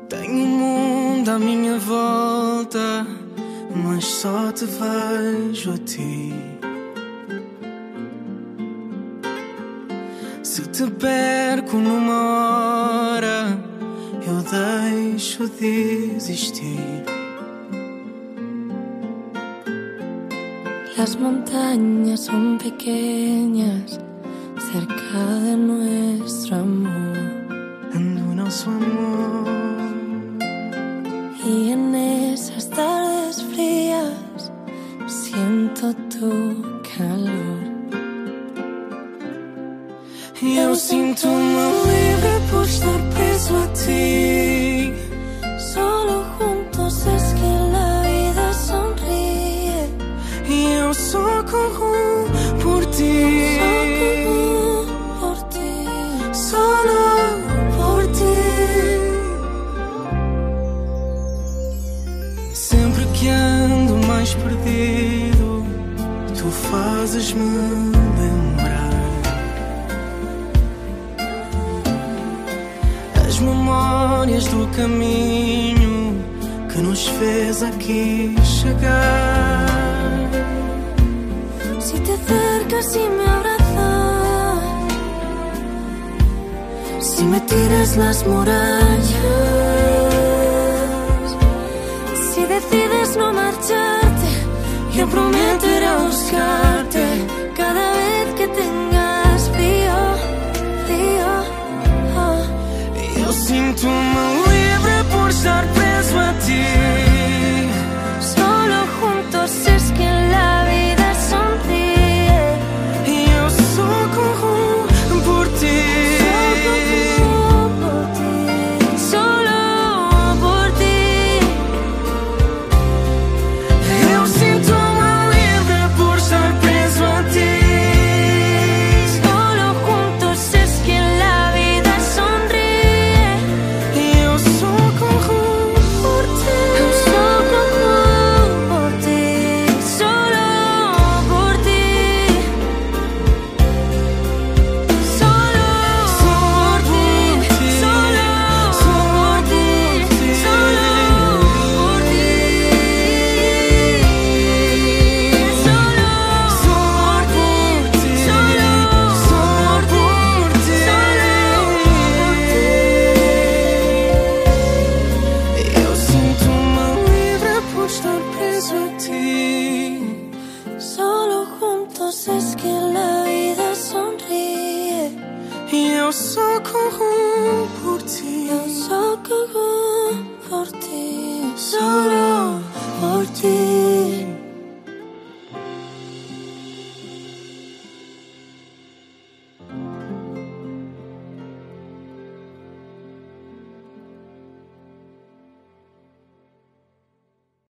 Tenho um mundo à minha volta, mas só te vejo a ti. Se te perco numa hora, eu deixo de existir. Las montañas son pequeñas cerca de nuestro amor. Do nosso amor. Y en esas tardes frías siento tu calor. Eu sinto-me livre por estar preso a ti. Solo juntos es que la vida sonríe. E eu só corro por ti. Por ti. Solo por ti. Sempre que ando mais perdido, tu fazes-me lembrar as memórias do caminho que nos fez aqui chegar. Si te acercas y me abrazas, si me tiras las murallas, si decides no marcharte, yo prometo ir a buscarte cada vez que tengas frío, frío. Oh. Eu sinto-me livre por estar preso a ti. Solo juntos es que la vida sonríe. E eu só corro por ti. Solo por ti. Eu sinto-me livre por estar preso a ti. Solo juntos es que la vida sonríe. E eu só corro por ti. Eu só corro por ti. Solo por ti. Solo por ti. Solo por ti. Solo por ti. Eu sinto-me livre por estar preso a ti. Solo juntos es que la vida sonríe. E eu só corro por ti. Yo solo corro por ti. Solo por ti.